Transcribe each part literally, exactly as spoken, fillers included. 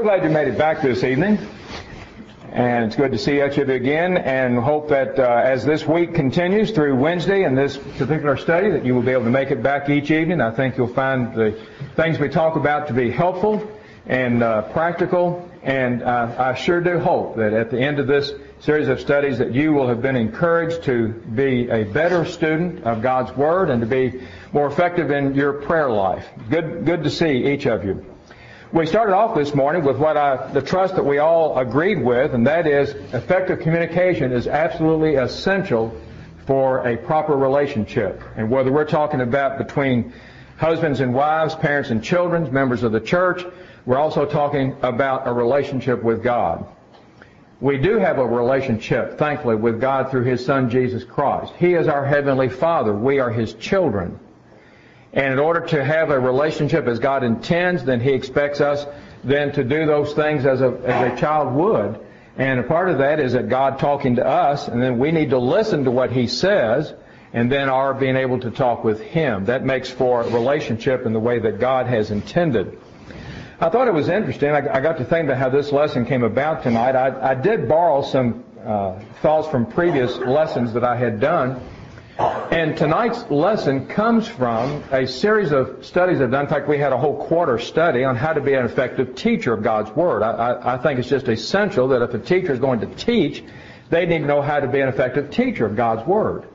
glad you made it back this evening. And it's good to see each of you again, and hope that uh, as this week continues through Wednesday and this particular study, that you will be able to make it back each evening. I think you'll find the things we talk about to be helpful and uh, practical, and uh, I sure do hope that at the end of this series of studies that you will have been encouraged to be a better student of God's Word and to be more effective in your prayer life. Good, good to see each of you. We started off this morning with what I, the trust that we all agreed with, and that is effective communication is absolutely essential for a proper relationship. And whether we're talking about between husbands and wives, parents and children, members of the church, we're also talking about a relationship with God. We do have a relationship, thankfully, with God through His Son, Jesus Christ. He is our Heavenly Father. We are His children. And in order to have a relationship as God intends, then He expects us then to do those things as a, as a child would. And a part of that is that God talking to us, and then we need to listen to what He says, and then our being able to talk with Him. That makes for a relationship in the way that God has intended. I thought it was interesting. I, I got to think about how this lesson came about tonight. I, I did borrow some uh, thoughts from previous lessons that I had done. And tonight's lesson comes from a series of studies I've done. In fact, we had a whole quarter study on how to be an effective teacher of God's Word. I, I, I think it's just essential that if a teacher is going to teach, they need to know how to be an effective teacher of God's Word.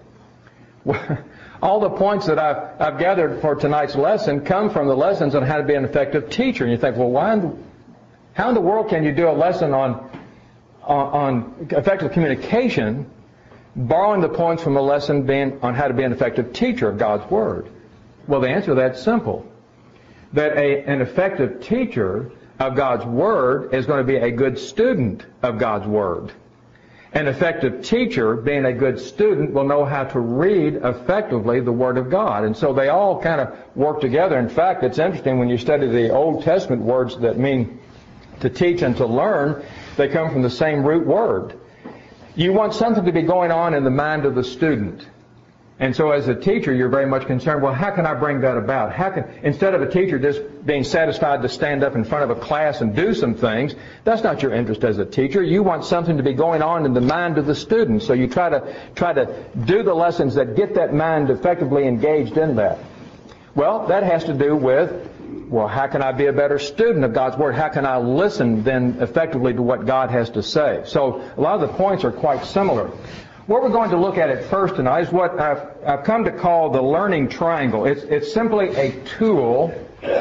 All the points that I've, I've gathered for tonight's lesson come from the lessons on how to be an effective teacher. And you think, well, why in the, how in the world can you do a lesson on, on, on effective communication borrowing the points from a lesson being on how to be an effective teacher of God's Word? Well, the answer to that's simple. That a, an effective teacher of God's Word is going to be a good student of God's Word. An effective teacher, being a good student, will know how to read effectively the Word of God. And so they all kind of work together. In fact, it's interesting when you study the Old Testament words that mean to teach and to learn, they come from the same root word. You want something to be going on in the mind of the student. And so as a teacher, you're very much concerned, well, how can I bring that about? How can, instead of a teacher just being satisfied to stand up in front of a class and do some things, that's not your interest as a teacher. You want something to be going on in the mind of the student. So you try to, try to do the lessons that get that mind effectively engaged in that. Well, that has to do with, well, how can I be a better student of God's Word? How can I listen then effectively to what God has to say? So a lot of the points are quite similar. What we're going to look at at first tonight is what I've, I've come to call the learning triangle. It's, it's simply a tool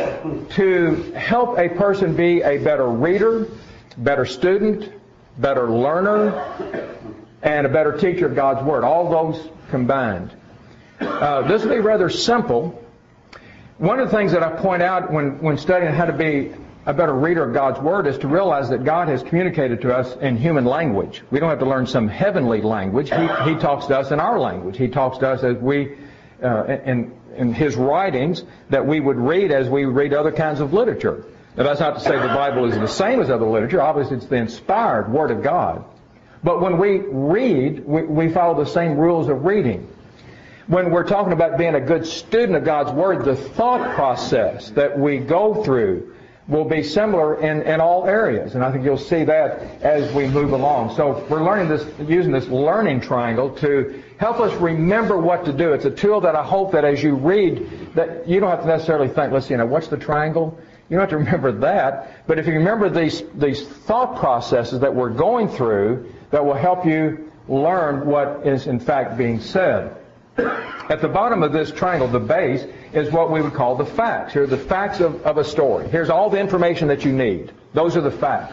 to help a person be a better reader, better student, better learner, and a better teacher of God's Word. All those combined. Uh, this will be rather simple. One of the things that I point out when, when studying how to be a better reader of God's Word is to realize that God has communicated to us in human language. We don't have to learn some heavenly language. He, he talks to us in our language. He talks to us as we, uh, in, in His writings, that we would read as we read other kinds of literature. Now, that's not to say the Bible is the same as other literature. Obviously, it's the inspired Word of God. But when we read, we, we follow the same rules of reading. When we're talking about being a good student of God's Word, the thought process that we go through will be similar in, in all areas. And I think you'll see that as we move along. So we're learning this, using this learning triangle to help us remember what to do. It's a tool that I hope that as you read, that you don't have to necessarily think, let's see, you know, what's the triangle? You don't have to remember that. But if you remember these, these thought processes that we're going through, that will help you learn what is in fact being said. At the bottom of this triangle, the base, is what we would call the facts. Here are the facts of, of a story. Here's all the information that you need. Those are the facts.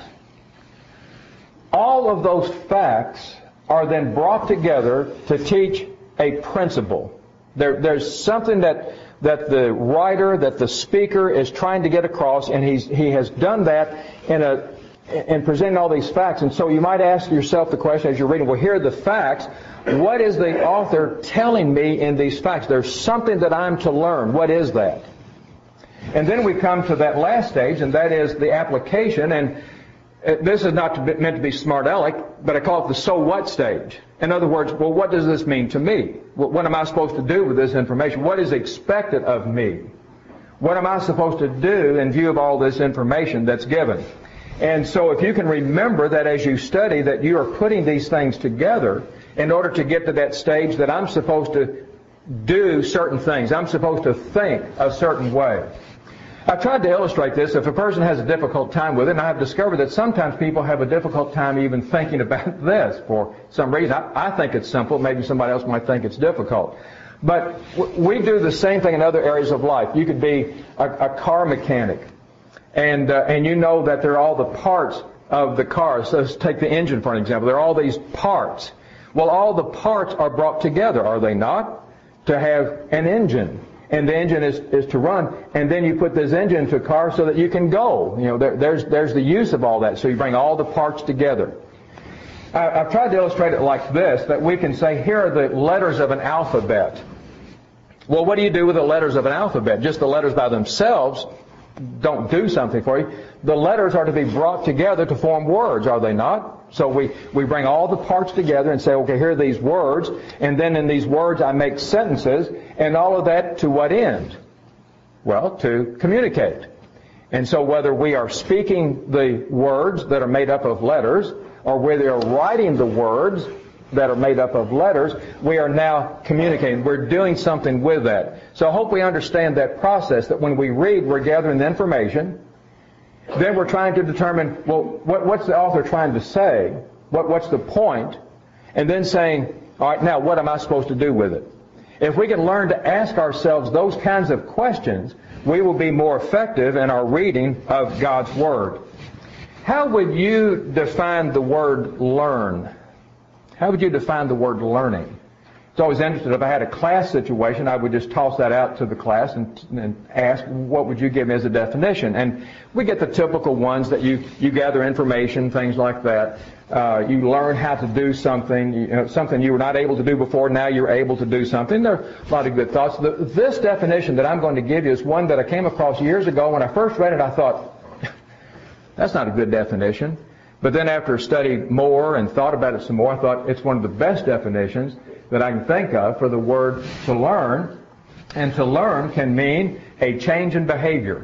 All of those facts are then brought together to teach a principle. There, there's something that, that the writer, that the speaker is trying to get across, and he's, he has done that in a in presenting all these facts. And so you might ask yourself the question as you're reading, well, here are the facts. What is the author telling me in these facts? There's something that I'm to learn. What is that? And then we come to that last stage, and that is the application. And this is not to be, meant to be smart aleck, but I call it the so what stage. In other words, well, what does this mean to me? What am I supposed to do with this information? What is expected of me? What am I supposed to do in view of all this information that's given? And so if you can remember that as you study that you are putting these things together in order to get to that stage that I'm supposed to do certain things. I'm supposed to think a certain way. I've tried to illustrate this. If a person has a difficult time with it, and I've discovered that sometimes people have a difficult time even thinking about this for some reason. I, I think it's simple. Maybe somebody else might think it's difficult. But w- we do the same thing in other areas of life. You could be a, a car mechanic, and uh, and you know that there are all the parts of the car. So let's take the engine for an example. There are all these parts. Well, all the parts are brought together, are they not, to have an engine? And the engine is, is to run, and then you put this engine into a car so that you can go. You know, there, there's there's the use of all that. So you bring all the parts together. I, I've tried to illustrate it like this, that we can say, here are the letters of an alphabet. Well, what do you do with the letters of an alphabet? Just the letters by themselves don't do something for you. The letters are to be brought together to form words, are they not? So we, we bring all the parts together and say, okay, here are these words, and then in these words I make sentences, and all of that to what end? Well, to communicate. And so whether we are speaking the words that are made up of letters, or whether we are writing the words that are made up of letters, we are now communicating. We're doing something with that. So I hope we understand that process, that when we read, we're gathering the information. Then we're trying to determine, well, what, what's the author trying to say? What, what's the point? And then saying, all right, now what am I supposed to do with it? If we can learn to ask ourselves those kinds of questions, we will be more effective in our reading of God's Word. How would you define the word learn? How would you define the word learning? It's always interesting. If I had a class situation, I would just toss that out to the class and, and ask, what would you give me as a definition? And we get the typical ones that you, you gather information, things like that. Uh, you learn how to do something, you know, something you were not able to do before, now you're able to do something. There are a lot of good thoughts. The, this definition that I'm going to give you is one that I came across years ago. When I first read it, I thought, that's not a good definition. But then after I studied more and thought about it some more, I thought it's one of the best definitions that I can think of for the word to learn. And to learn can mean a change in behavior.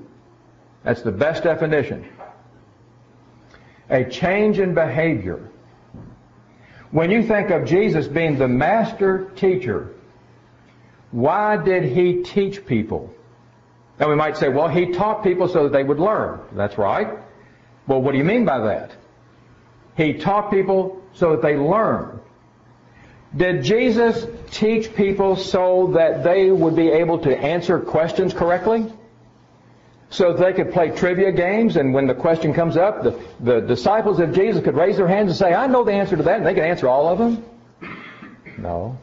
That's the best definition. A change in behavior. When you think of Jesus being the master teacher, why did he teach people? Now we might say, well, he taught people so that they would learn. That's right. Well, what do you mean by that? He taught people so that they learn. Did Jesus teach people so that they would be able to answer questions correctly? So that they could play trivia games, and when the question comes up, the, the disciples of Jesus could raise their hands and say, I know the answer to that, and they could answer all of them? No.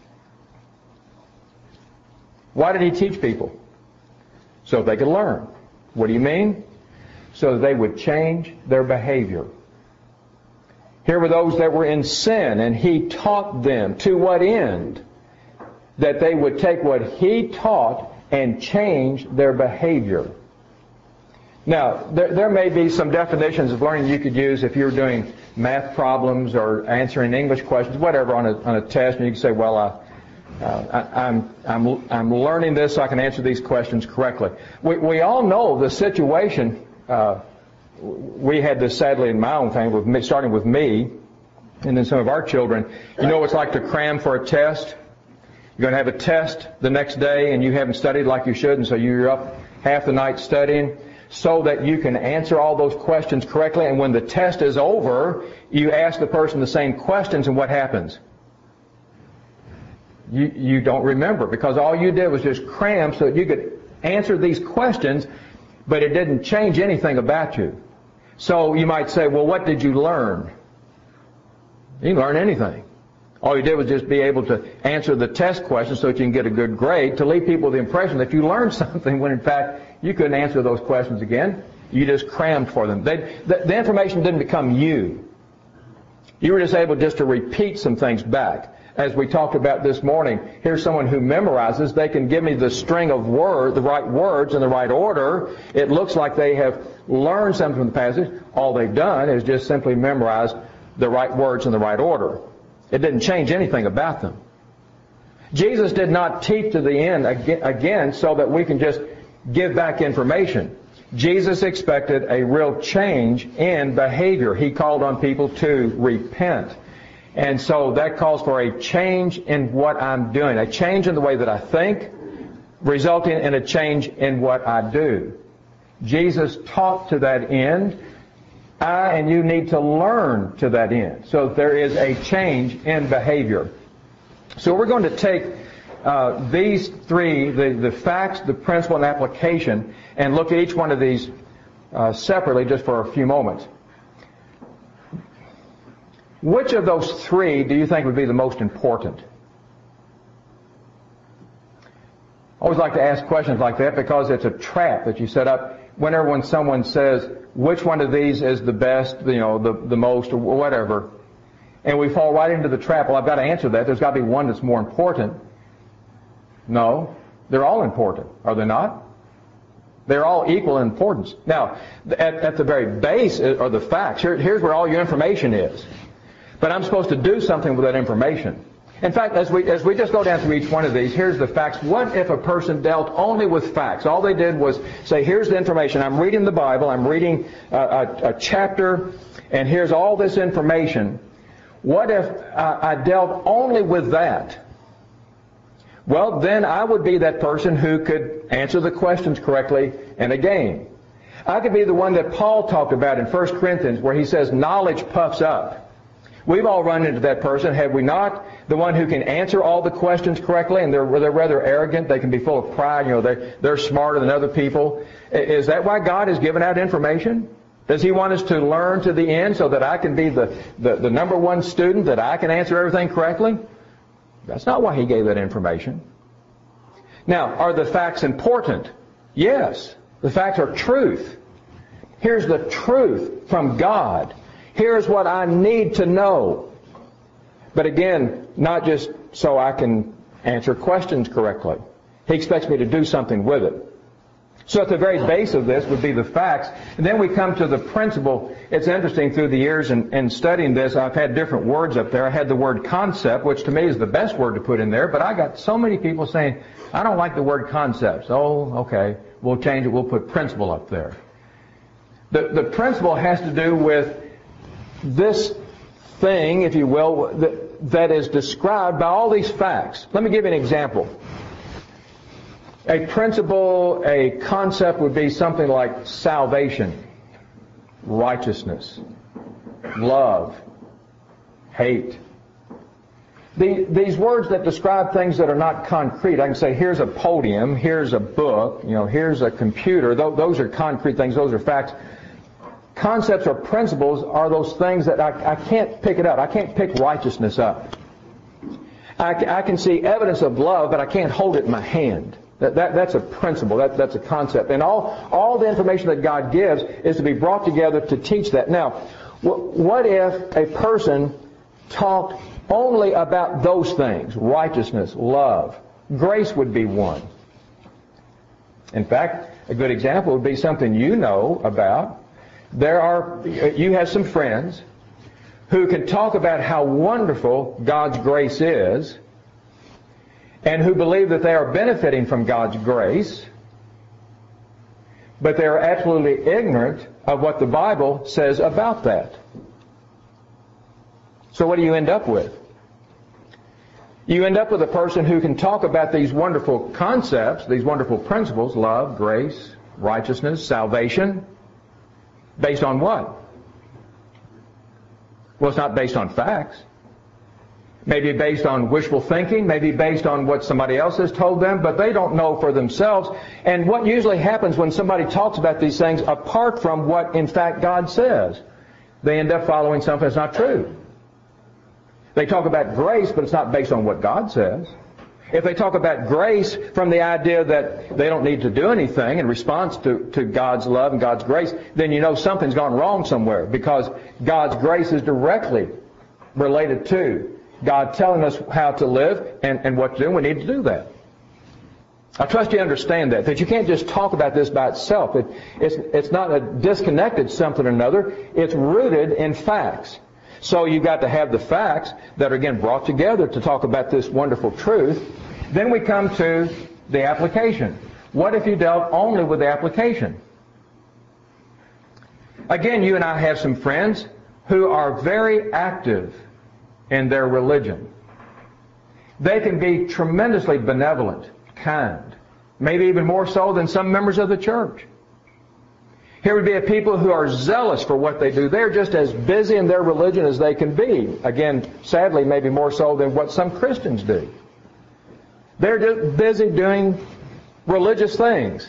Why did he teach people? So they could learn. What do you mean? So that they would change their behavior. Here were those that were in sin, and he taught them. To what end? That they would take what he taught and change their behavior. Now, there, there may be some definitions of learning you could use if you're doing math problems or answering English questions, whatever, on a, on a test, and you can say, well, I, uh, I, I'm, I'm, I'm learning this so I can answer these questions correctly. We, we all know the situation. Uh, we had this sadly in my own family, with me, starting with me, and then some of our children. You know what it's like to cram for a test? You're going to have a test the next day, and you haven't studied like you should, and so you're up half the night studying so that you can answer all those questions correctly. And when the test is over, you ask the person the same questions, and what happens? You, you don't remember, because all you did was just cram so that you could answer these questions, but it didn't change anything about you. So you might say, well, what did you learn? You didn't learn anything. All you did was just be able to answer the test questions so that you can get a good grade, to leave people with the impression that you learned something when in fact you couldn't answer those questions again. You just crammed for them. They, the, the information didn't become you. You were just able just to repeat some things back. As we talked about this morning, here's someone who memorizes. They can give me the string of words, the right words in the right order. It looks like they have learned something from the passage. All they've done is just simply memorize the right words in the right order. It didn't change anything about them. Jesus did not teach to the end again so that we can just give back information. Jesus expected a real change in behavior. He called on people to repent. And so that calls for a change in what I'm doing, a change in the way that I think, resulting in a change in what I do. Jesus taught to that end. I and you need to learn to that end. So there is a change in behavior. So we're going to take uh, these three, the, the facts, the principle, and application, and look at each one of these uh, separately just for a few moments. Which of those three do you think would be the most important? I always like to ask questions like that because it's a trap that you set up whenever when someone says, which one of these is the best, you know, the, the most, or whatever. And we fall right into the trap. Well, I've got to answer that. There's got to be one that's more important. No, they're all important, are they not? They're all equal in importance. Now, at, at the very base are the facts. Here, here's where all your information is. But I'm supposed to do something with that information. In fact, as we as we just go down through each one of these, here's the facts. What if a person dealt only with facts? All they did was say, here's the information. I'm reading the Bible. I'm reading a, a, a chapter, and here's all this information. What if I, I dealt only with that? Well, then I would be that person who could answer the questions correctly in a game. I could be the one that Paul talked about in First Corinthians where he says, knowledge puffs up. We've all run into that person, have we not? The one who can answer all the questions correctly, and they're, they're rather arrogant. They can be full of pride. You know, they're, they're smarter than other people. Is that why God has given out information? Does He want us to learn to the end so that I can be the, the, the number one student, that I can answer everything correctly? That's not why He gave that information. Now, are the facts important? Yes. The facts are truth. Here's the truth from God. Here's what I need to know. But again, not just so I can answer questions correctly. He expects me to do something with it. So at the very base of this would be the facts. And then we come to the principle. It's interesting, through the years in, in studying this, I've had different words up there. I had the word concept, which to me is the best word to put in there. But I got so many people saying, I don't like the word concepts. Oh, okay, we'll change it. We'll put principle up there. The, the principle has to do with this thing, if you will, that, that is described by all these facts. Let me give you an example. A principle, a concept would be something like salvation, righteousness, love, hate. The, these words that describe things that are not concrete, I can say, here's a podium, here's a book, you know, here's a computer. Those are concrete things, those are facts. Concepts or principles are those things that I, I can't pick it up. I can't pick righteousness up. I, I can see evidence of love, but I can't hold it in my hand. That, that, that's a principle. That, that's a concept. And all, all the information that God gives is to be brought together to teach that. Now, wh- what if a person talked only about those things? Righteousness, love. Grace would be one. In fact, a good example would be something you know about. There are, you have some friends who can talk about how wonderful God's grace is, and who believe that they are benefiting from God's grace, but they are absolutely ignorant of what the Bible says about that. So what do you end up with? You end up with a person who can talk about these wonderful concepts, these wonderful principles, love, grace, righteousness, salvation, based on what? Well, it's not based on facts. Maybe based on wishful thinking, maybe based on what somebody else has told them, but they don't know for themselves. And what usually happens when somebody talks about these things, apart from what in fact God says, they end up following something that's not true. They talk about grace, but it's not based on what God says. If they talk about grace from the idea that they don't need to do anything in response to, to God's love and God's grace, then you know something's gone wrong somewhere, because God's grace is directly related to God telling us how to live and, and what to do. We need to do that. I trust you understand that, that you can't just talk about this by itself. It, it's, it's not a disconnected something or another. It's rooted in facts. So you've got to have the facts that are, again, brought together to talk about this wonderful truth. Then we come to the application. What if you dealt only with the application? Again, you and I have some friends who are very active in their religion. They can be tremendously benevolent, kind, maybe even more so than some members of the church. Here would be a people who are zealous for what they do. They're just as busy in their religion as they can be. Again, sadly, maybe more so than what some Christians do. They're just busy doing religious things.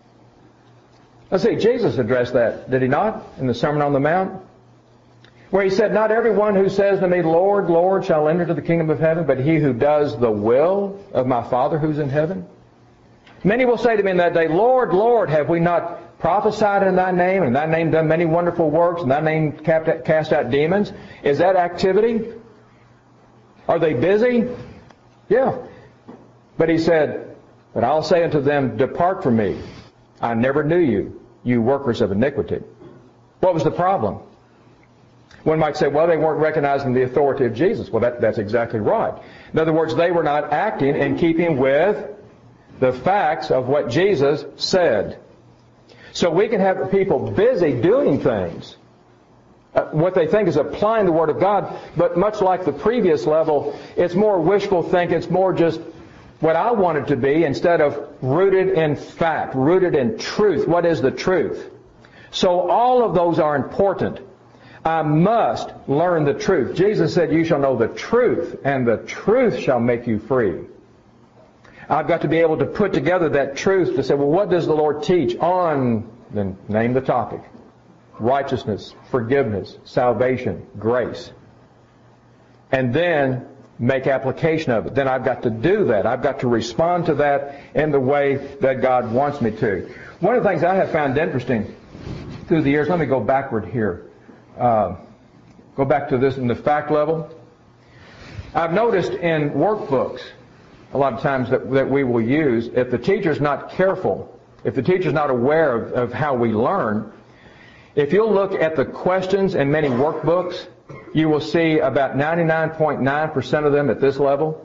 Let's see, Jesus addressed that, did he not, in the Sermon on the Mount? Where he said, not everyone who says to me, Lord, Lord, shall enter to the kingdom of heaven, but he who does the will of my Father who's in heaven. Many will say to me in that day, Lord, Lord, have we not prophesied in thy name, and in thy name done many wonderful works, and thy name cast out demons? Is that activity? Are they busy? Yeah. But he said, but I'll say unto them, depart from me. I never knew you, you workers of iniquity. What was the problem? One might say, well, they weren't recognizing the authority of Jesus. Well, that, that's exactly right. In other words, they were not acting in keeping with the facts of what Jesus said. So we can have people busy doing things, uh, what they think is applying the Word of God, but much like the previous level, it's more wishful thinking. It's more just what I want it to be instead of rooted in fact, rooted in truth. What is the truth? So all of those are important. I must learn the truth. Jesus said, you shall know the truth, and the truth shall make you free. I've got to be able to put together that truth to say, well, what does the Lord teach on, then name the topic, righteousness, forgiveness, salvation, grace. And then make application of it. Then I've got to do that. I've got to respond to that in the way that God wants me to. One of the things I have found interesting through the years, let me go backward here. Uh, go back to this in the fact level. I've noticed in workbooks, a lot of times that, that we will use, if the teacher's not careful, if the teacher's not aware of, of how we learn, if you'll look at the questions in many workbooks, you will see about ninety-nine point nine percent of them at this level.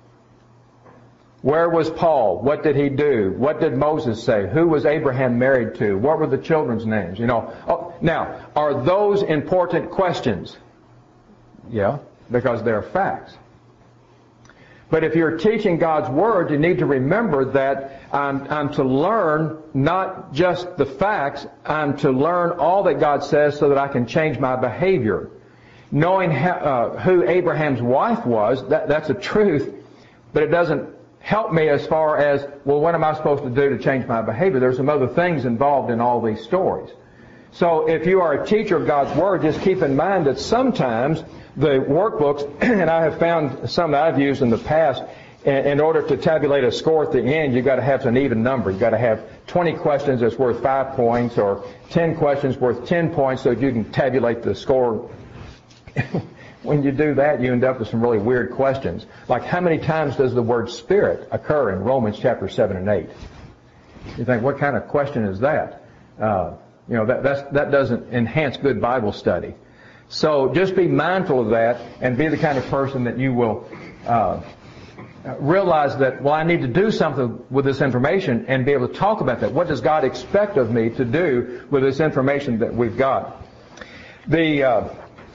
Where was Paul? What did he do? What did Moses say? Who was Abraham married to? What were the children's names? You know. Oh, now, are those important questions? Yeah, because they're facts. But if you're teaching God's Word, you need to remember that I'm, I'm to learn not just the facts, I'm to learn all that God says so that I can change my behavior. Knowing how, uh, who Abraham's wife was, that, that's a truth, but it doesn't help me as far as, well, what am I supposed to do to change my behavior? There's some other things involved in all these stories. So if you are a teacher of God's Word, just keep in mind that sometimes the workbooks, and I have found some that I've used in the past, in order to tabulate a score at the end, you've got to have an even number. You've got to have twenty questions that's worth five points or ten questions worth ten points so that you can tabulate the score. When you do that, you end up with some really weird questions. Like, how many times does the word Spirit occur in Romans chapter seven and eight? You think, what kind of question is that? Uh, you know, that that's, that doesn't enhance good Bible study. So just be mindful of that and be the kind of person that you will uh, realize that, well, I need to do something with this information and be able to talk about that. What does God expect of me to do with this information that we've got? The uh,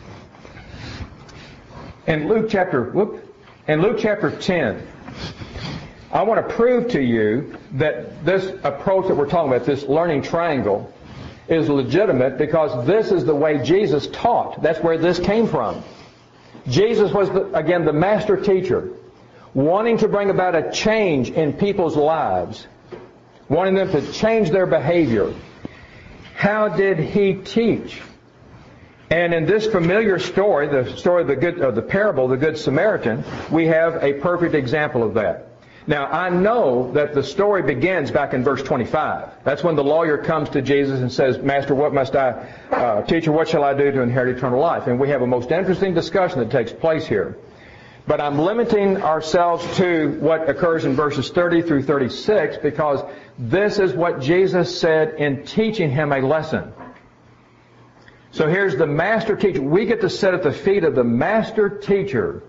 in Luke chapter whoop, in Luke chapter ten, I want to prove to you that this approach that we're talking about, this learning triangle, is legitimate because this is the way Jesus taught. That's where this came from. Jesus was, the, again, the master teacher, wanting to bring about a change in people's lives, wanting them to change their behavior. How did he teach? And in this familiar story, the story of the good, of the parable, the Good Samaritan, we have a perfect example of that. Now, I know that the story begins back in verse twenty-five. That's when the lawyer comes to Jesus and says, Master, what must I, uh, teacher, what shall I do to inherit eternal life? And we have a most interesting discussion that takes place here. But I'm limiting ourselves to what occurs in verses thirty through thirty-six because this is what Jesus said in teaching him a lesson. So here's the master teacher. We get to sit at the feet of the master teacher.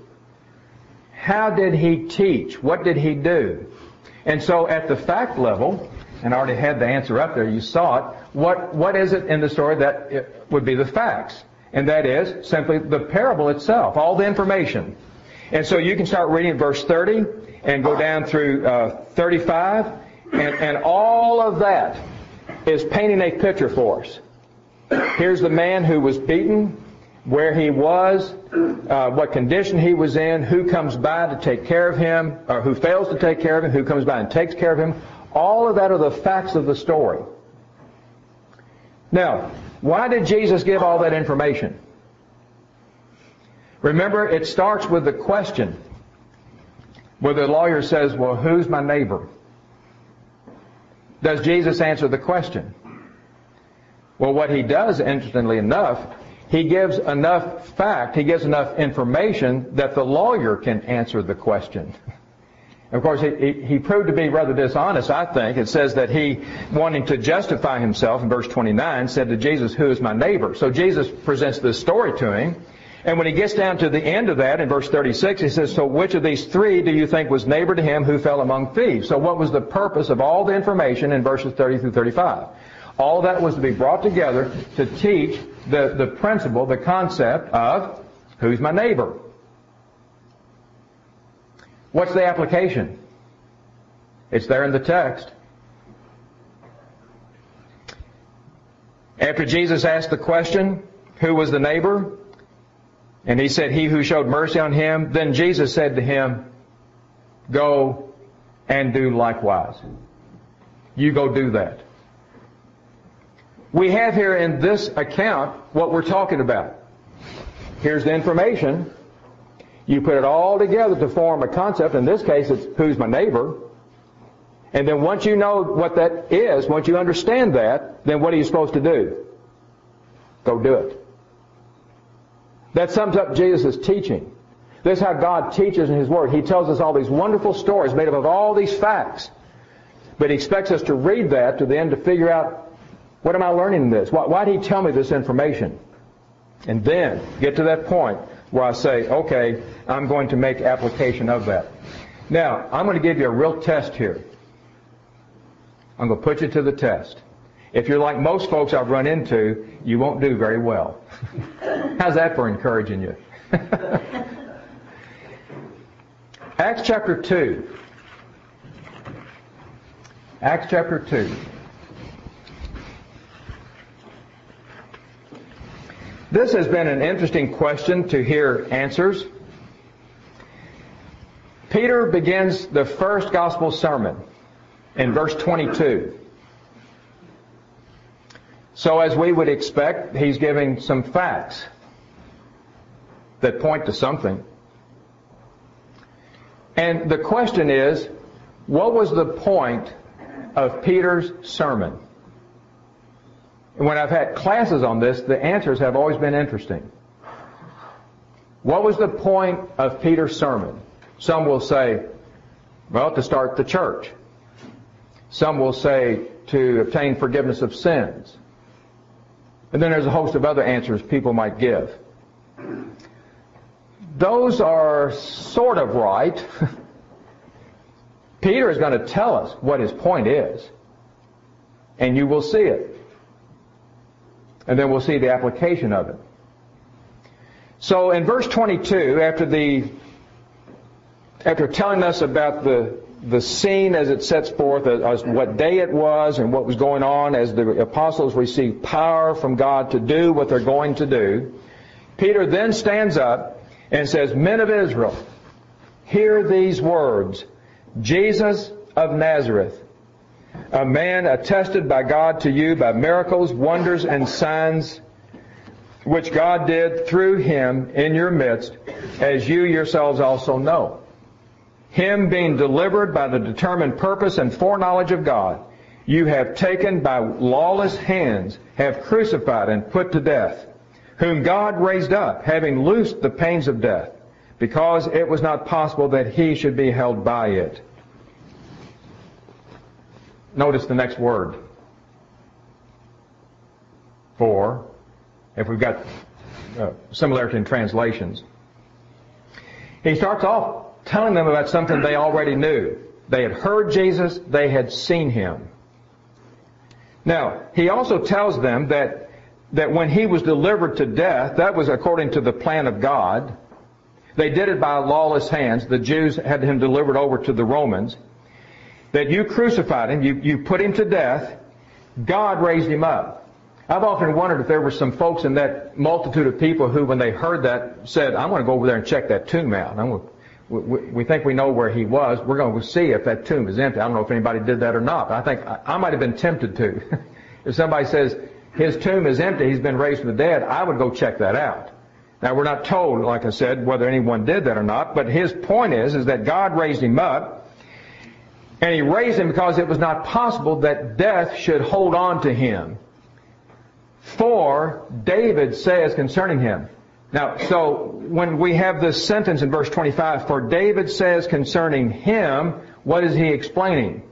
How did he teach? What did he do? And so at the fact level, and I already had the answer up there. You saw it. What, what is it in the story that it would be the facts? And that is simply the parable itself, all the information. And so you can start reading verse thirty and go down through uh, thirty-five, and, and all of that is painting a picture for us. Here's the man who was beaten, where he was, uh, what condition he was in, who comes by to take care of him, or who fails to take care of him, who comes by and takes care of him. All of that are the facts of the story. Now, why did Jesus give all that information? Remember, it starts with the question, where the lawyer says, well, who's my neighbor? Does Jesus answer the question? Well, what he does, interestingly enough, he gives enough fact, he gives enough information that the lawyer can answer the question. Of course, he, he proved to be rather dishonest, I think. It says that he, wanting to justify himself, in verse twenty-nine, said to Jesus, who is my neighbor? So Jesus presents this story to him. And when he gets down to the end of that, in verse thirty-six, he says, so which of these three do you think was neighbor to him who fell among thieves? So what was the purpose of all the information in verses thirty through thirty-five? All of that was to be brought together to teach the, the principle, the concept of who's my neighbor? What's the application? It's there in the text. After Jesus asked the question, who was the neighbor? And he said, he who showed mercy on him. Then Jesus said to him, go and do likewise. You go do that. We have here in this account what we're talking about. Here's the information. You put it all together to form a concept. In this case, it's who's my neighbor. And then once you know what that is, once you understand that, then what are you supposed to do? Go do it. That sums up Jesus' teaching. This is how God teaches in His Word. He tells us all these wonderful stories made up of all these facts. But He expects us to read that to the end to figure out, what am I learning in this? Why, why did He tell me this information? And then get to that point where I say, okay, I'm going to make application of that. Now, I'm going to give you a real test here. I'm going to put you to the test. If you're like most folks I've run into, you won't do very well. How's that for encouraging you? Acts chapter two. Acts chapter two. This has been an interesting question to hear answers. Peter begins the first gospel sermon in verse twenty-two. So as we would expect, he's giving some facts that point to something. And the question is, what was the point of Peter's sermon? And when I've had classes on this, the answers have always been interesting. What was the point of Peter's sermon? Some will say, well, to start the church. Some will say to obtain forgiveness of sins. And then there's a host of other answers people might give. Those are sort of right. Peter is going to tell us what his point is. And you will see it. And then we'll see the application of it. So in verse twenty-two, after the after telling us about the the scene as it sets forth, as what day it was and what was going on as the apostles received power from God to do what they're going to do, Peter then stands up and says, men of Israel, hear these words. Jesus of Nazareth, a man attested by God to you by miracles, wonders, and signs which God did through him in your midst, as you yourselves also know. Him being delivered by the determined purpose and foreknowledge of God, you have taken by lawless hands, have crucified and put to death, whom God raised up, having loosed the pains of death, because it was not possible that he should be held by it. Notice the next word. For, if we've got uh, similarity in translations. He starts off telling them about something they already knew. They had heard Jesus, they had seen him. Now, he also tells them that, that when he was delivered to death, that was according to the plan of God. They did it by lawless hands. The Jews had him delivered over to the Romans. That you crucified him, you, you put him to death, God raised him up. I've often wondered if there were some folks in that multitude of people who, when they heard that, said, I'm going to go over there and check that tomb out. I'm going to, we, we think we know where he was. We're going to see if that tomb is empty. I don't know if anybody did that or not, but I think I, I might have been tempted to. If somebody says his tomb is empty, he's been raised from the dead, I would go check that out. Now, we're not told, like I said, whether anyone did that or not, but his point is, is that God raised him up, and he raised him because it was not possible that death should hold on to him. For David says concerning him. Now, so when we have this sentence in verse twenty-five, for David says concerning him, what is he explaining?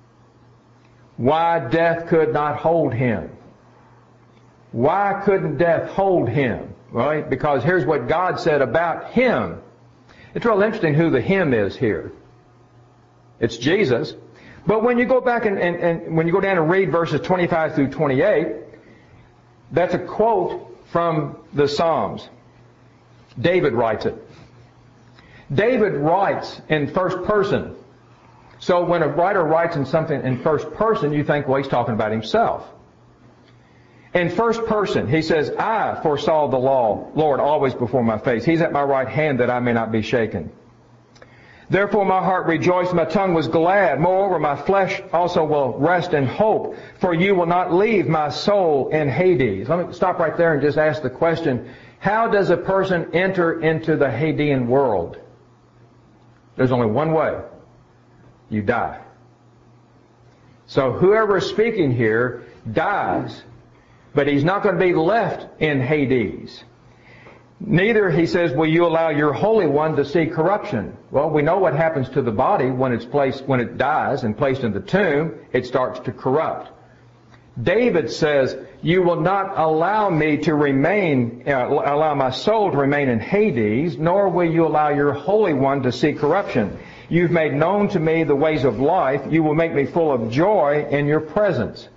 Why death could not hold him. Why couldn't death hold him? Well, because here's what God said about him. It's real interesting who the him is here. It's Jesus. But when you go back and, and, and when you go down and read verses twenty-five through twenty-eight, that's a quote from the Psalms. David writes it. David writes in first person. So when a writer writes in something in first person, you think, well, he's talking about himself. In first person, he says, I foresaw the law, Lord, always before my face. He's at my right hand that I may not be shaken. Therefore my heart rejoiced, my tongue was glad. Moreover, my flesh also will rest in hope, for you will not leave my soul in Hades. Let me stop right there and just ask the question, how does a person enter into the Hadean world? There's only one way. You die. So whoever is speaking here dies, but he's not going to be left in Hades. Neither, he says, will you allow your Holy One to see corruption. Well, we know what happens to the body when it's placed, when it dies and placed in the tomb, it starts to corrupt. David says, you will not allow me to remain, uh, allow my soul to remain in Hades, nor will you allow your Holy One to see corruption. You've made known to me the ways of life. You will make me full of joy in your presence.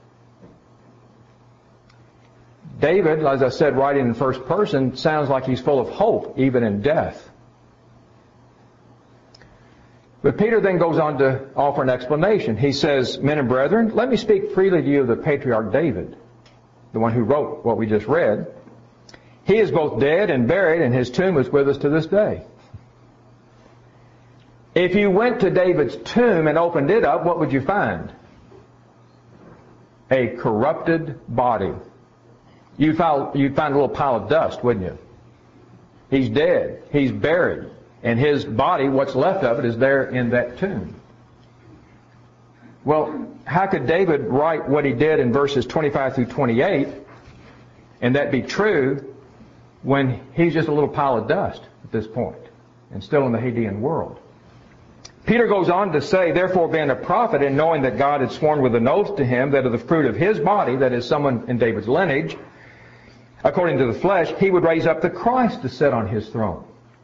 David, as I said, writing in first person, sounds like he's full of hope, even in death. But Peter then goes on to offer an explanation. He says, men and brethren, let me speak freely to you of the patriarch David, the one who wrote what we just read. He is both dead and buried, and his tomb is with us to this day. If you went to David's tomb and opened it up, what would you find? A corrupted body. You'd find, you'd find a little pile of dust, wouldn't you? He's dead. He's buried. And his body, what's left of it, is there in that tomb. Well, how could David write what he did in verses twenty-five through twenty-eight, and that be true, when he's just a little pile of dust at this point, and still in the Hadean world? Peter goes on to say, therefore being a prophet, and knowing that God had sworn with an oath to him that of the fruit of his body, that is someone in David's lineage, according to the flesh, he would raise up the Christ to sit on his throne.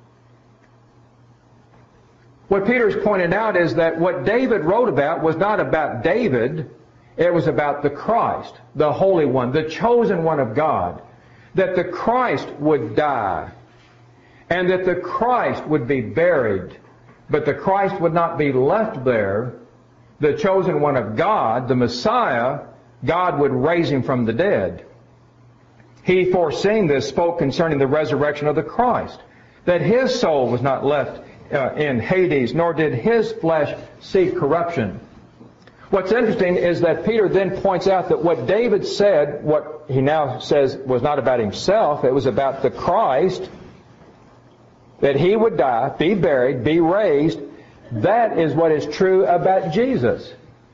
What Peter's pointed out is that what David wrote about was not about David, it was about the Christ, the Holy One, the chosen one of God, that the Christ would die, and that the Christ would be buried, but the Christ would not be left there. The chosen one of God, the Messiah, God would raise him from the dead. He, foreseeing this, spoke concerning the resurrection of the Christ, that his soul was not left uh, in Hades, nor did his flesh see corruption. What's interesting is that Peter then points out that what David said, what he now says was not about himself, it was about the Christ, that he would die, be buried, be raised. That is what is true about Jesus.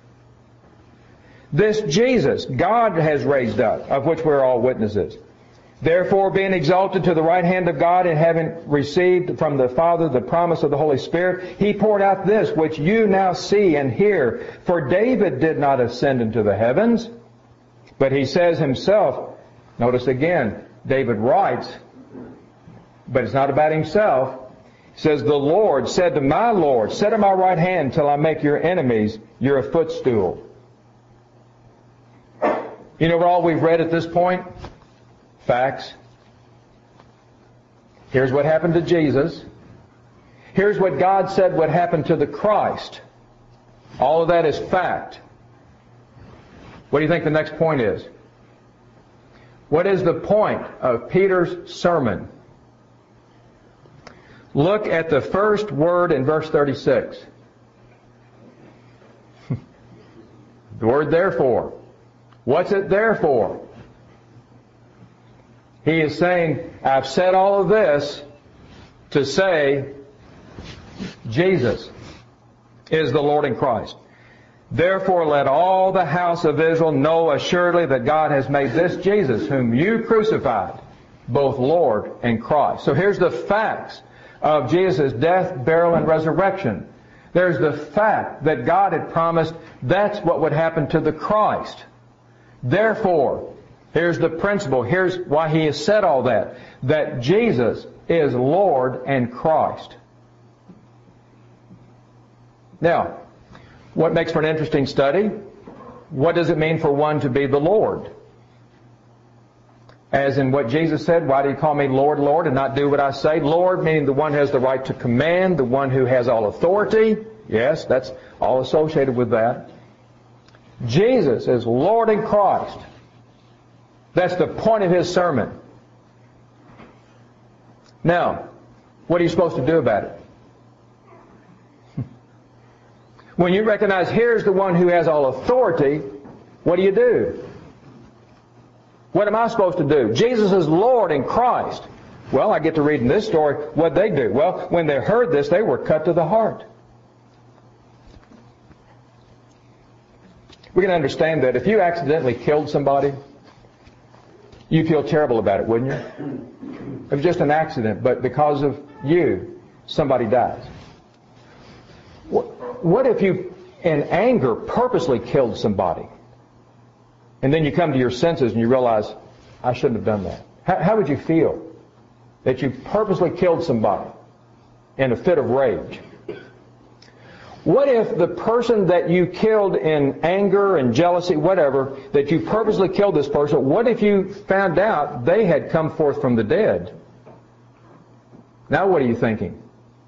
This Jesus, God has raised up, of which we're all witnesses. Therefore, being exalted to the right hand of God, and having received from the Father the promise of the Holy Spirit, he poured out this, which you now see and hear. For David did not ascend into the heavens, but he says himself, notice again, David writes, but it's not about himself. He says, the Lord said to my Lord, sit at my right hand till I make your enemies your footstool. You know what all we've read at this point? Facts. Here's what happened to Jesus. Here's what God said would happen to the Christ. All of that is fact. What do you think the next point is? What is the point of Peter's sermon? Look at the first word in verse thirty-six. The word therefore. What's it there for? He is saying, I've said all of this to say Jesus is the Lord and Christ. Therefore let all the house of Israel know assuredly that God has made this Jesus, whom you crucified, both Lord and Christ. So here's the facts of Jesus' death, burial, and resurrection. There's the fact that God had promised that's what would happen to the Christ. Therefore, here's the principle. Here's why he has said all that. That Jesus is Lord and Christ. Now, what makes for an interesting study? What does it mean for one to be the Lord? As in what Jesus said, why do you call me Lord, Lord, and not do what I say? Lord meaning the one who has the right to command, the one who has all authority. Yes, that's all associated with that. Jesus is Lord and Christ. That's the point of his sermon. Now, what are you supposed to do about it? When you recognize here's the one who has all authority, what do you do? What am I supposed to do? Jesus is Lord and Christ. Well, I get to read in this story what they do. Well, when they heard this, they were cut to the heart. We can understand that if you accidentally killed somebody, you'd feel terrible about it, wouldn't you? It was just an accident, but because of you, somebody dies. What if you, in anger, purposely killed somebody? And then you come to your senses and you realize, I shouldn't have done that. How, how would you feel that you purposely killed somebody in a fit of rage? What if the person that you killed in anger and jealousy, whatever, that you purposely killed this person, what if you found out they had come forth from the dead? Now what are you thinking?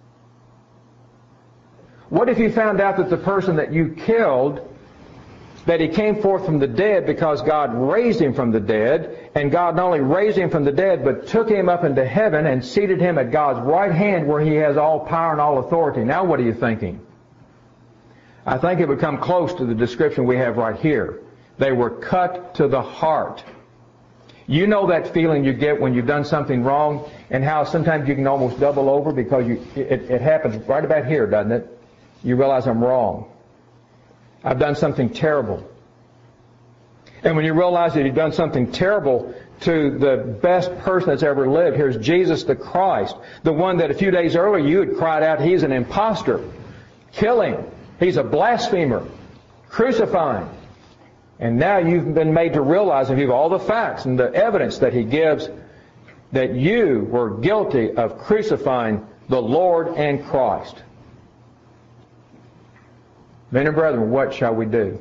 What if you found out that the person that you killed, that he came forth from the dead because God raised him from the dead, and God not only raised him from the dead, but took him up into heaven and seated him at God's right hand where he has all power and all authority? Now what are you thinking? I think it would come close to the description we have right here. They were cut to the heart. You know that feeling you get when you've done something wrong, and how sometimes you can almost double over because you, it, it happens right about here, doesn't it? You realize I'm wrong. I've done something terrible. And when you realize that you've done something terrible to the best person that's ever lived, here's Jesus the Christ, the one that a few days earlier you had cried out, he's an imposter. Kill him. He's a blasphemer. Crucify him. And now you've been made to realize, in view of all the facts and the evidence that he gives, that you were guilty of crucifying the Lord and Christ. Men and brethren, what shall we do?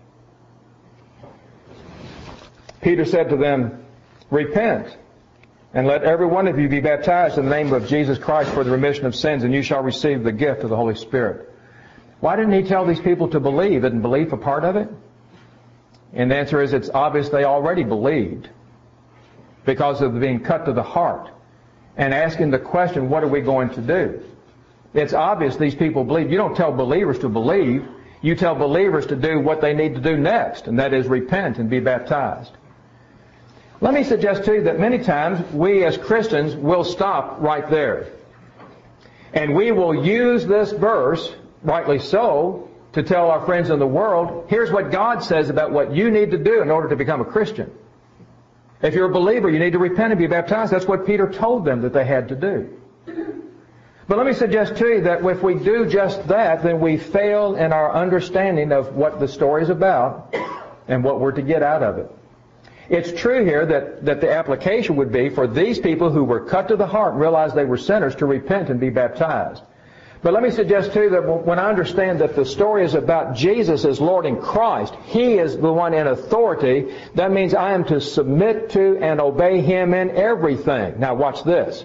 Peter said to them, repent, and let every one of you be baptized in the name of Jesus Christ for the remission of sins, and you shall receive the gift of the Holy Spirit. Why didn't he tell these people to believe? Isn't belief a part of it? And the answer is, it's obvious they already believed because of being cut to the heart and asking the question, what are we going to do? It's obvious these people believe. You don't tell believers to believe. You tell believers to do what they need to do next, and that is repent and be baptized. Let me suggest to you that many times we as Christians will stop right there. And we will use this verse, rightly so, to tell our friends in the world, here's what God says about what you need to do in order to become a Christian. If you're a believer, you need to repent and be baptized. That's what Peter told them that they had to do. But let me suggest to you that if we do just that, then we fail in our understanding of what the story is about and what we're to get out of it. It's true here that, that the application would be for these people who were cut to the heart and realized they were sinners to repent and be baptized. But let me suggest too that when I understand that the story is about Jesus as Lord and Christ, He is the one in authority, that means I am to submit to and obey Him in everything. Now watch this.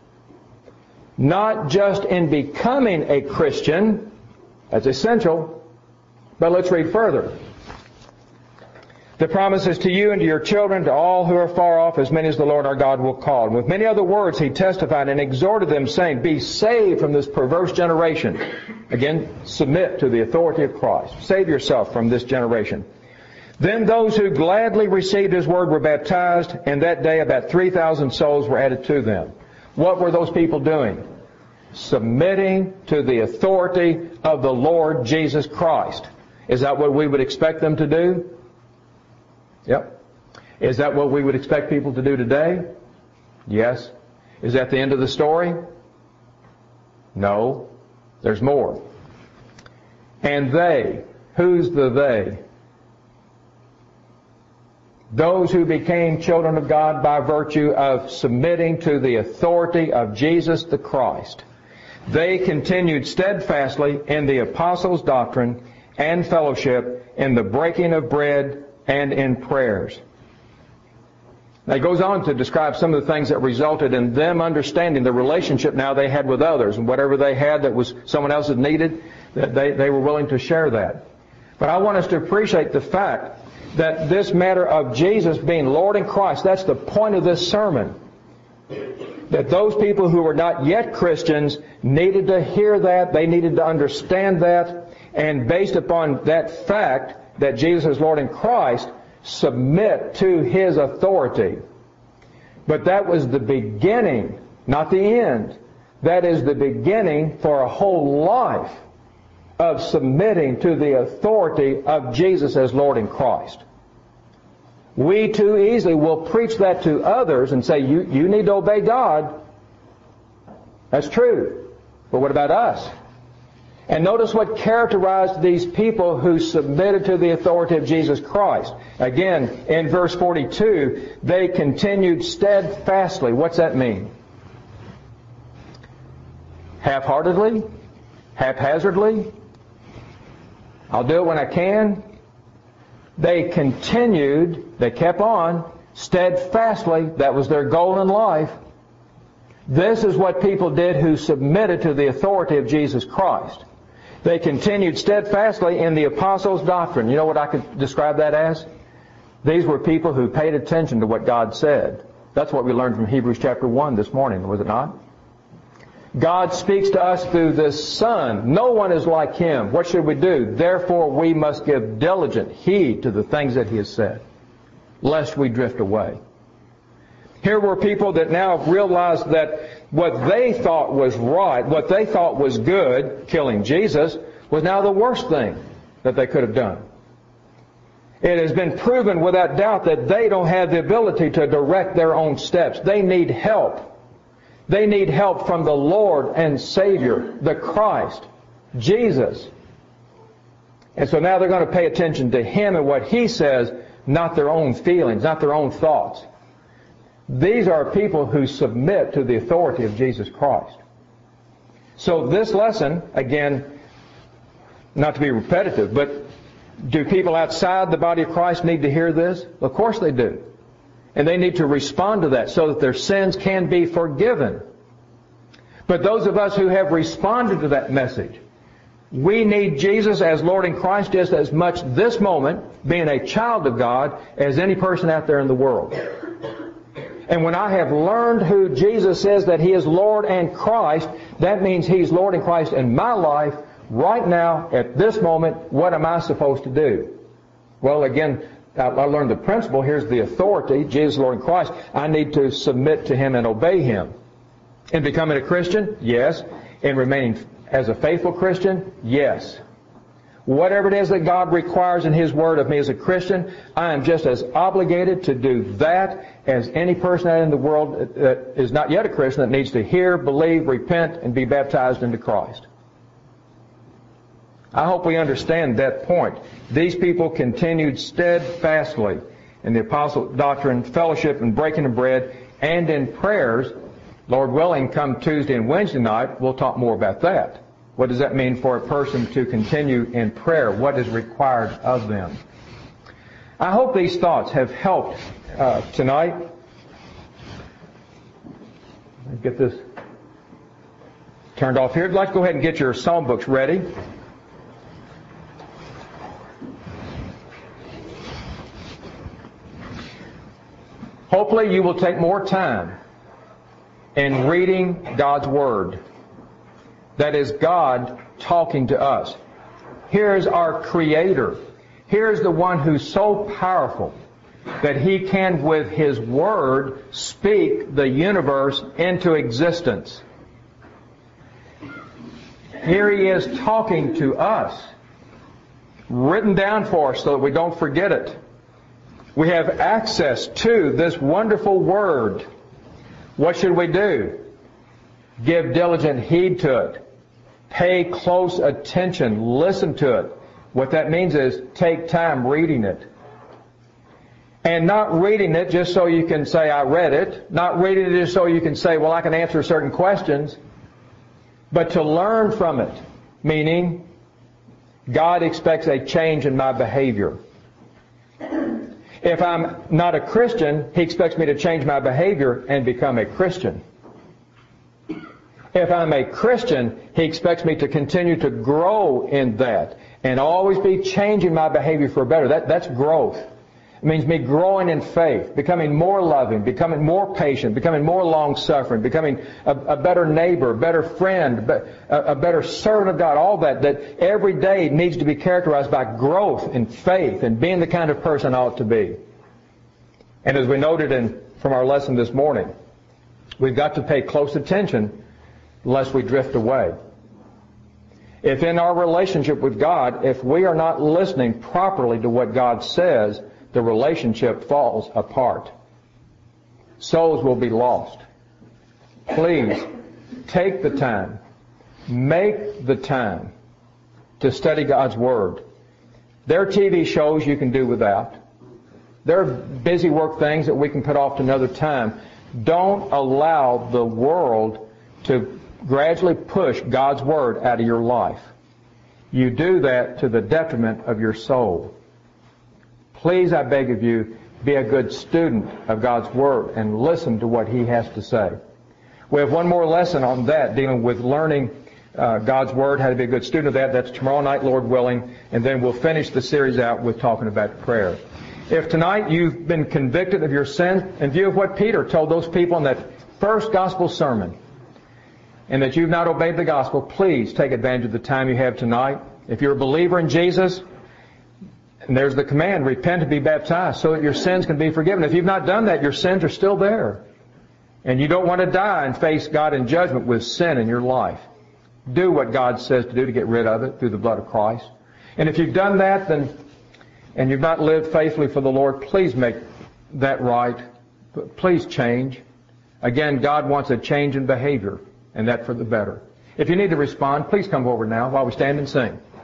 Not just in becoming a Christian, that's essential, but let's read further. The promise is to you and to your children, to all who are far off, as many as the Lord our God will call. And with many other words he testified and exhorted them, saying, be saved from this perverse generation. Again, submit to the authority of Christ. Save yourself from this generation. Then those who gladly received His word were baptized, and that day about three thousand souls were added to them. What were those people doing? Submitting to the authority of the Lord Jesus Christ. Is that what we would expect them to do? Yep. Is that what we would expect people to do today? Yes. Is that the end of the story? No. There's more. And they, who's the they? Those who became children of God by virtue of submitting to the authority of Jesus the Christ. They continued steadfastly in the apostles' doctrine and fellowship, in the breaking of bread and in prayers. Now he goes on to describe some of the things that resulted in them understanding the relationship now they had with others, and whatever they had that was someone else had needed, that they, they were willing to share that. But I want us to appreciate the fact that this matter of Jesus being Lord and Christ, that's the point of this sermon. That those people who were not yet Christians needed to hear that, they needed to understand that, and based upon that fact, that Jesus is Lord in Christ, submit to His authority. But that was the beginning, not the end. That is the beginning for a whole life of submitting to the authority of Jesus as Lord in Christ. We too easily will preach that to others and say, you, you need to obey God. That's true. But what about us? And notice what characterized these people who submitted to the authority of Jesus Christ. Again, in verse forty-two, they continued steadfastly. What's that mean? Half-heartedly? Haphazardly? I'll do it when I can. They continued, they kept on, steadfastly. That was their goal in life. This is what people did who submitted to the authority of Jesus Christ. They continued steadfastly in the apostles' doctrine. You know what I could describe that as? These were people who paid attention to what God said. That's what we learned from Hebrews chapter one this morning, was it not? God speaks to us through this Son. No one is like Him. What should we do? Therefore we must give diligent heed to the things that He has said, lest we drift away. Here were people that now realized that what they thought was right, what they thought was good, killing Jesus, was now the worst thing that they could have done. It has been proven without doubt that they don't have the ability to direct their own steps. They need help. They need help from the Lord and Savior, the Christ, Jesus. And so now they're going to pay attention to Him and what He says, not their own feelings, not their own thoughts. These are people who submit to the authority of Jesus Christ. So this lesson, again, not to be repetitive, but do people outside the body of Christ need to hear this? Of course they do. And they need to respond to that so that their sins can be forgiven. But those of us who have responded to that message, we need Jesus as Lord in Christ just as much this moment, being a child of God, as any person out there in the world. And when I have learned who Jesus says that He is Lord and Christ, that means He's Lord and Christ in my life right now, at this moment. What am I supposed to do? Well, again, I learned the principle. Here's the authority, Jesus, Lord and Christ. I need to submit to Him and obey Him. In becoming a Christian? Yes. In remaining as a faithful Christian? Yes. Whatever it is that God requires in His Word of me as a Christian, I am just as obligated to do that as any person out in the world that is not yet a Christian that needs to hear, believe, repent, and be baptized into Christ. I hope we understand that point. These people continued steadfastly in the apostle doctrine, fellowship, and breaking of bread, and in prayers. Lord willing, come Tuesday and Wednesday night, we'll talk more about that. What does that mean for a person to continue in prayer? What is required of them? I hope these thoughts have helped uh, tonight. Let's get this turned off here. I'd like to go ahead and get your psalm books ready. Hopefully you will take more time in reading God's Word. That is God talking to us. Here's our Creator. Here's the one who's so powerful that He can, with His Word, speak the universe into existence. Here He is talking to us, written down for us so that we don't forget it. We have access to this wonderful Word. What should we do? Give diligent heed to it. Pay close attention. Listen to it. What that means is take time reading it. And not reading it just so you can say, I read it. Not reading it just so you can say, well, I can answer certain questions. But to learn from it. Meaning, God expects a change in my behavior. If I'm not a Christian, He expects me to change my behavior and become a Christian. If I'm a Christian, He expects me to continue to grow in that and always be changing my behavior for better. That, that's growth. It means me growing in faith, becoming more loving, becoming more patient, becoming more long-suffering, becoming a, a better neighbor, a better friend, a, a better servant of God. All that, that every day needs to be characterized by growth in faith and being the kind of person I ought to be. And as we noted in, from our lesson this morning, we've got to pay close attention lest we drift away. If in our relationship with God, if we are not listening properly to what God says, the relationship falls apart. Souls will be lost. Please, take the time, make the time to study God's Word. There are T V shows you can do without. There are busy work things that we can put off to another time. Don't allow the world to gradually push God's Word out of your life. You do that to the detriment of your soul. Please, I beg of you, be a good student of God's Word and listen to what He has to say. We have one more lesson on that, dealing with learning uh, God's Word, how to be a good student of that. That's tomorrow night, Lord willing, and then we'll finish the series out with talking about prayer. If tonight you've been convicted of your sin, in view of what Peter told those people in that first gospel sermon, and that you've not obeyed the gospel, please take advantage of the time you have tonight. If you're a believer in Jesus, and there's the command, repent and be baptized so that your sins can be forgiven. If you've not done that, your sins are still there. And you don't want to die and face God in judgment with sin in your life. Do what God says to do to get rid of it through the blood of Christ. And if you've done that, then, and you've not lived faithfully for the Lord, please make that right. Please change. Again, God wants a change in behavior, and that for the better. If you need to respond, please come forward now while we stand and sing.